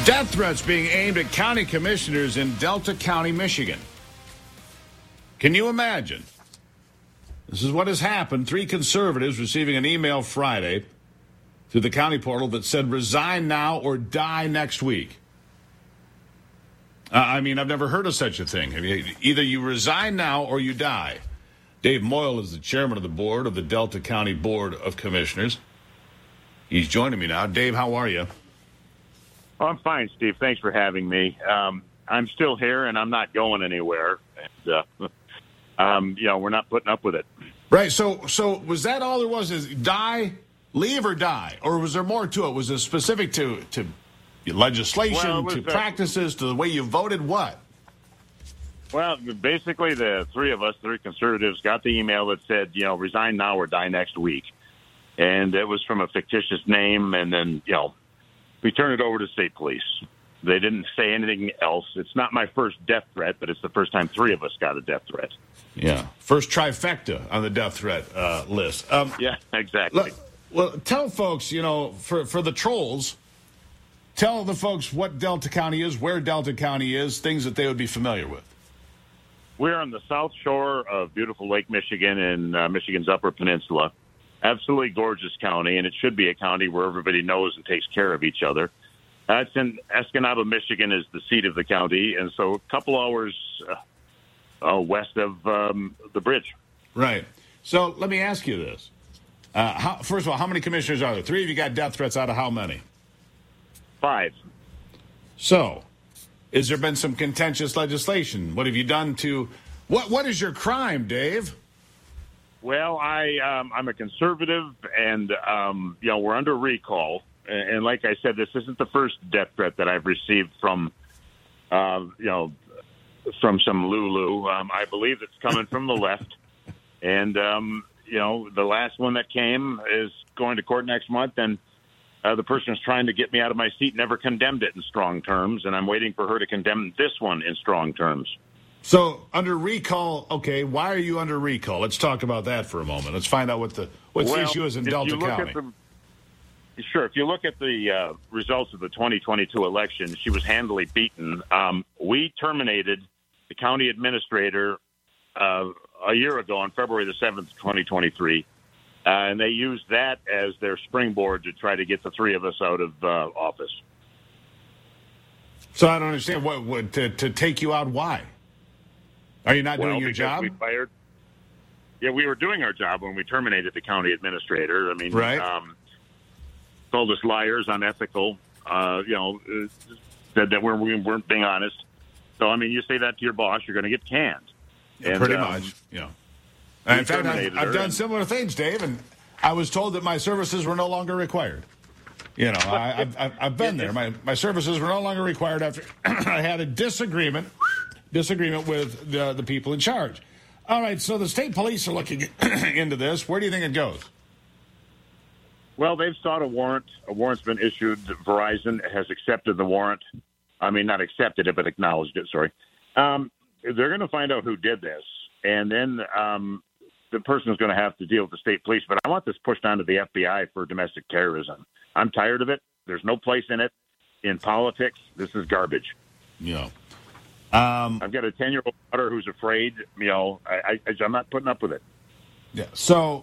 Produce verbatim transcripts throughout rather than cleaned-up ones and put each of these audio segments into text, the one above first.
Death threats being aimed at county commissioners in Delta County, Michigan. Can you imagine? This is what has happened. Three conservatives receiving an email Friday through the county portal that said, resign now or die next week. Uh, I mean, I've never heard of such a thing. I mean, either you resign now or you die. Dave Moyle is the chairman of the board of the Delta County Board of Commissioners. He's joining me now. Dave, how are you? Oh, I'm fine, Steve. Thanks for having me. Um, I'm still here, and I'm not going anywhere. And, uh, um, you know, we're not putting up with it. Right. So, so was that all there was? Is die, leave, or die, or was there more to it? Was it specific to to legislation, well, to uh, practices, to the way you voted? What? Well, basically, the three of us, three conservatives, got the email that said, you know, resign now or die next week, and it was from a fictitious name, and then, you know. We turned it over to state police. They didn't say anything else. It's not my first death threat, but it's the first time three of us got a death threat. Yeah. First trifecta on the death threat uh, list. Um, yeah, exactly. Look, well, tell folks, you know, for, for the trolls, tell the folks what Delta County is, where Delta County is, things that they would be familiar with. We're on the south shore of beautiful Lake Michigan in uh, Michigan's Upper Peninsula. Absolutely gorgeous county, and it should be a county where everybody knows and takes care of each other. Uh, it's in Escanaba, Michigan is the seat of the county, and so a couple hours uh, uh, west of um, the bridge. Right. So let me ask you this. Uh, how, first of all, how many commissioners are there? Three of you got death threats out of how many? Five. So, has there been some contentious legislation? What have you done to... What What is your crime, Dave? Well, I, um, I'm a conservative, and, um, you know, we're under recall. And, and like I said, this isn't the first death threat that I've received from, uh, you know, from some Lulu. Um, I believe it's coming from the left. And, um, you know, the last one that came is going to court next month, and uh, the person who's trying to get me out of my seat never condemned it in strong terms, and I'm waiting for her to condemn this one in strong terms. So, under recall, okay, why are you under recall? Let's talk about that for a moment. Let's find out what the what well, the issue is in Delta County. The, sure. If you look at the uh, results of the twenty twenty-two election, she was handily beaten. Um, we terminated the county administrator uh, a year ago on February the seventh, twenty twenty-three, uh, and they used that as their springboard to try to get the three of us out of uh, office. So I don't understand what, what to, to take you out. Why? Are you not well, doing your job? We fired, yeah, we were doing our job when we terminated the county administrator. I mean, right. um, told us liars, unethical, uh, you know, said that we're, we weren't being honest. So, I mean, you say that to your boss, you're going to get canned. Yeah, and, pretty um, much, yeah. In fact, I've, I've done and, similar things, Dave, and I was told that my services were no longer required. You know, I, I've, I've been there. My, my services were no longer required after I had a disagreement disagreement with the, the people in charge. All right, so the state police are looking into this. Where do you think it goes? Well, they've sought a warrant. A warrant's been issued. Verizon has accepted the warrant. I mean, not accepted it, but acknowledged it, sorry. Um, they're going to find out who did this, and then um, the person is going to have to deal with the state police. But I want this pushed onto the F B I for domestic terrorism. I'm tired of it. There's no place in it. In politics, this is garbage. Yeah. Um, I've got a ten-year-old daughter who's afraid. You know, I, I, I'm not putting up with it. Yeah. So,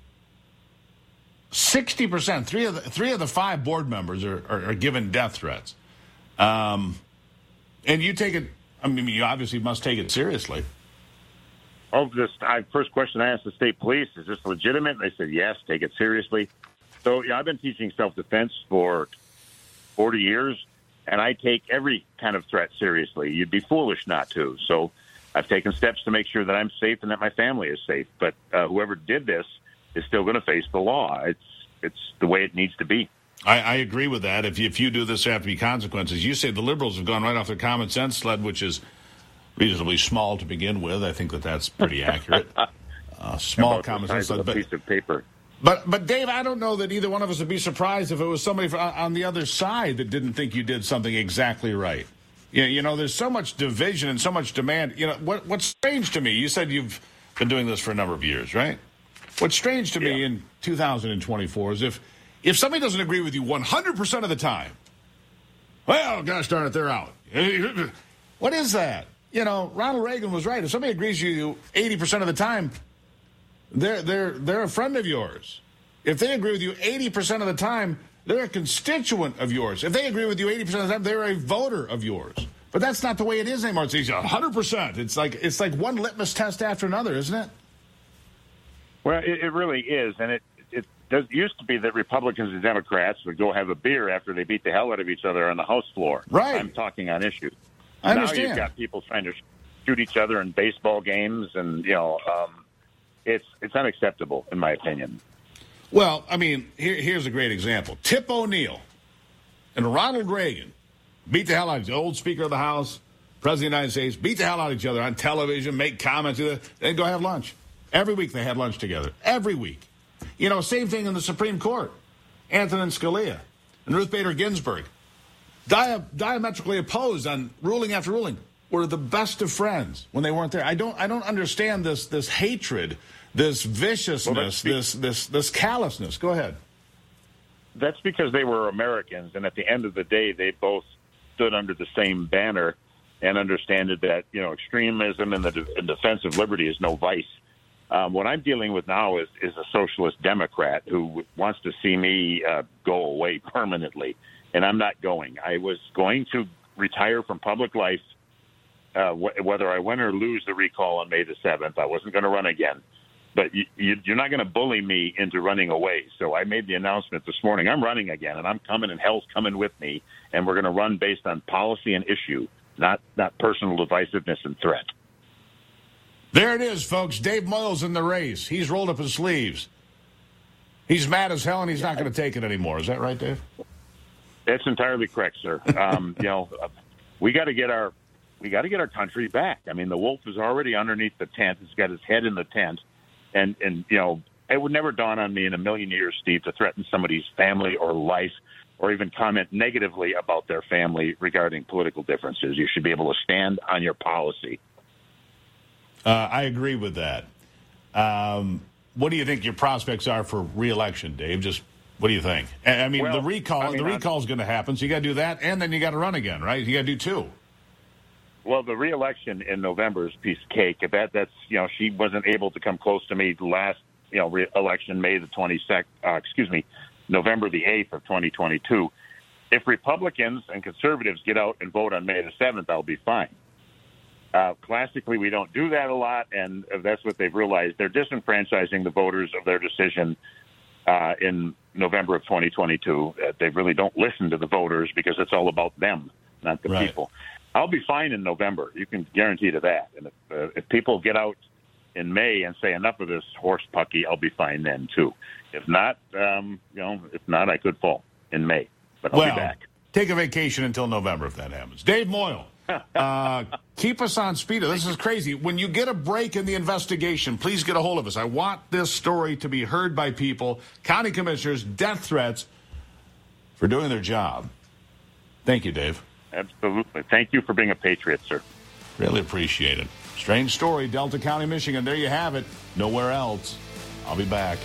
sixty percent, three of the three of the five board members are, are, are given death threats, um, and you take it. I mean, you obviously must take it seriously. Oh, this I, first question I asked the state police: is this legitimate? And they said yes. Take it seriously. So, yeah, I've been teaching self-defense for forty years. And I take every kind of threat seriously. You'd be foolish not to. So I've taken steps to make sure that I'm safe and that my family is safe. But uh, whoever did this is still going to face the law. It's it's the way it needs to be. I, I agree with that. If you, if you do this, there have to be consequences. You say the liberals have gone right off their common sense sled, which is reasonably small to begin with. I think that that's pretty accurate. Uh, small common sense sled. But, piece of paper. But, but Dave, I don't know that either one of us would be surprised if it was somebody on the other side that didn't think you did something exactly right. You know, you know, there's so much division and so much demand. You know, what what's strange to me, you said you've been doing this for a number of years, right? What's strange to yeah. me in two thousand twenty-four is if, if somebody doesn't agree with you one hundred percent of the time, Well, gosh darn it, they're out. What is that? You know, Ronald Reagan was right. If somebody agrees with you eighty percent of the time, they're, they're, they're a friend of yours. If they agree with you eighty percent of the time, they're a constituent of yours. If they agree with you eighty percent of the time, they're a voter of yours. But that's not the way it is anymore. It's one hundred percent. It's like it's like one litmus test after another, isn't it? Well, it, it really is. And it, it does, used to be that Republicans and Democrats would go have a beer after they beat the hell out of each other on the House floor. Right. I'm talking on issues. I now understand. You've got people trying to shoot each other in baseball games, and, you know, um, it's it's unacceptable, in my opinion. Well, I mean, here, here's a great example. Tip O'Neill and Ronald Reagan beat the hell out of each other. Old Speaker of the House, President of the United States, beat the hell out of each other on television, make comments, then go have lunch. Every week they had lunch together. Every week. You know, same thing in the Supreme Court. Antonin Scalia and Ruth Bader Ginsburg, dia- diametrically opposed on ruling after ruling, were the best of friends when they weren't there. I don't I don't understand this this hatred, this viciousness, well, this this this callousness. Go ahead. That's because they were Americans, and at the end of the day, they both stood under the same banner and understood that, you know, extremism and the de- and defense of liberty is no vice. Um, what I'm dealing with now is, is a socialist Democrat who wants to see me uh, go away permanently, and I'm not going. I was going to retire from public life, uh, wh- whether I win or lose the recall on May the seventh. I wasn't going to run again. But you, you, you're not going to bully me into running away. So I made the announcement this morning. I'm running again, and I'm coming, and hell's coming with me, and we're going to run based on policy and issue, not not personal divisiveness and threat. There it is, folks. Dave Moyle's in the race. He's rolled up his sleeves. He's mad as hell, and he's not going to take it anymore. Is that right, Dave? That's entirely correct, sir. Um, you know, we got to get our we got to get our country back. I mean, the wolf is already underneath the tent. He's got his head in the tent, and and you know, it would never dawn on me in a million years, Steve, to threaten somebody's family or life, or even comment negatively about their family regarding political differences. You should be able to stand on your policy. Uh, I agree with that. Um, what do you think your prospects are for re-election, Dave? Just what do you think? I mean, well, the recall, I mean, the recall is going to happen, so you got to do that, and then you got to run again, right? You got to do two. Well, the re-election in November is a piece of cake. If that, that's you know, she wasn't able to come close to me last you know re-election, May the twenty-second. Uh, excuse me, November the eighth of twenty twenty-two. If Republicans and conservatives get out and vote on May the seventh, I'll be fine. Uh, classically, we don't do that a lot, and that's what they've realized. They're disenfranchising the voters of their decision uh, in November of twenty twenty-two. Uh, they really don't listen to the voters because it's all about them, not the right. people. I'll be fine in November. You can guarantee to that. And if, uh, if people get out in May and say enough of this horse pucky, I'll be fine then, too. If not, um, you know, if not, I could fall in May. But I'll well, be back. Take a vacation until November if that happens. Dave Moyle. uh, keep us on speed. This is crazy. When you get a break in the investigation, please get a hold of us. I want this story to be heard by people, county commissioners, death threats for doing their job. Thank you, Dave. Absolutely. Thank you for being a patriot, sir. Really appreciate it. Strange story, Delta County, Michigan. There you have it. Nowhere else. I'll be back.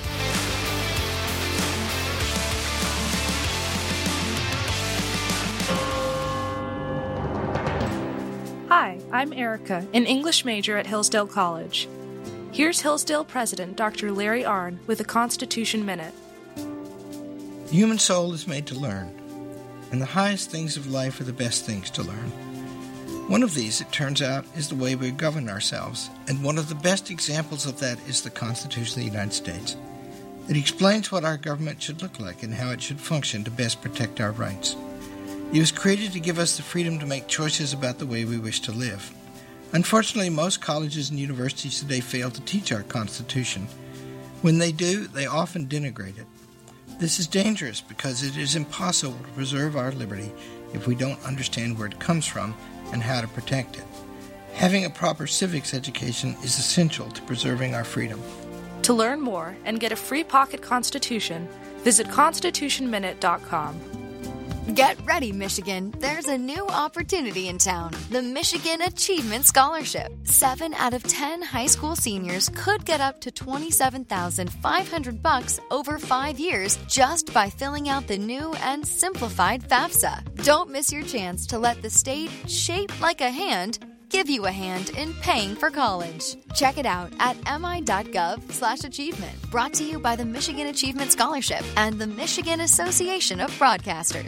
Hi, I'm Erica, an English major at Hillsdale College. Here's Hillsdale President Doctor Larry Arnn with a Constitution Minute. The human soul is made to learn, and the highest things of life are the best things to learn. One of these, it turns out, is the way we govern ourselves, and one of the best examples of that is the Constitution of the United States. It explains what our government should look like and how it should function to best protect our rights. It was created to give us the freedom to make choices about the way we wish to live. Unfortunately, most colleges and universities today fail to teach our Constitution. When they do, they often denigrate it. This is dangerous because it is impossible to preserve our liberty if we don't understand where it comes from and how to protect it. Having a proper civics education is essential to preserving our freedom. To learn more and get a free pocket Constitution, visit constitution minute dot com. Get ready, Michigan. There's a new opportunity in town. The Michigan Achievement Scholarship. Seven out of ten high school seniors could get up to twenty-seven thousand five hundred bucks over five years just by filling out the new and simplified FAFSA. Don't miss your chance to let the state, shaped like a hand, give you a hand in paying for college. Check it out at mi.gov slash achievement. Brought to you by the Michigan Achievement Scholarship and the Michigan Association of Broadcasters.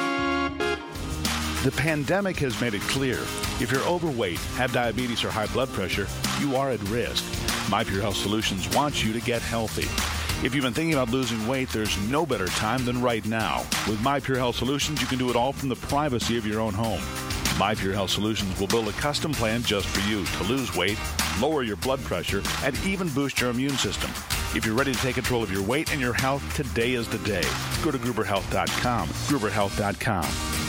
The pandemic has made it clear. If you're overweight, have diabetes, or high blood pressure, you are at risk. My Pure Health Solutions wants you to get healthy. If you've been thinking about losing weight, there's no better time than right now. With My Pure Health Solutions, you can do it all from the privacy of your own home. My Pure Health Solutions will build a custom plan just for you to lose weight, lower your blood pressure, and even boost your immune system. If you're ready to take control of your weight and your health, today is the day. Go to Gruber Health dot com. Gruber Health dot com.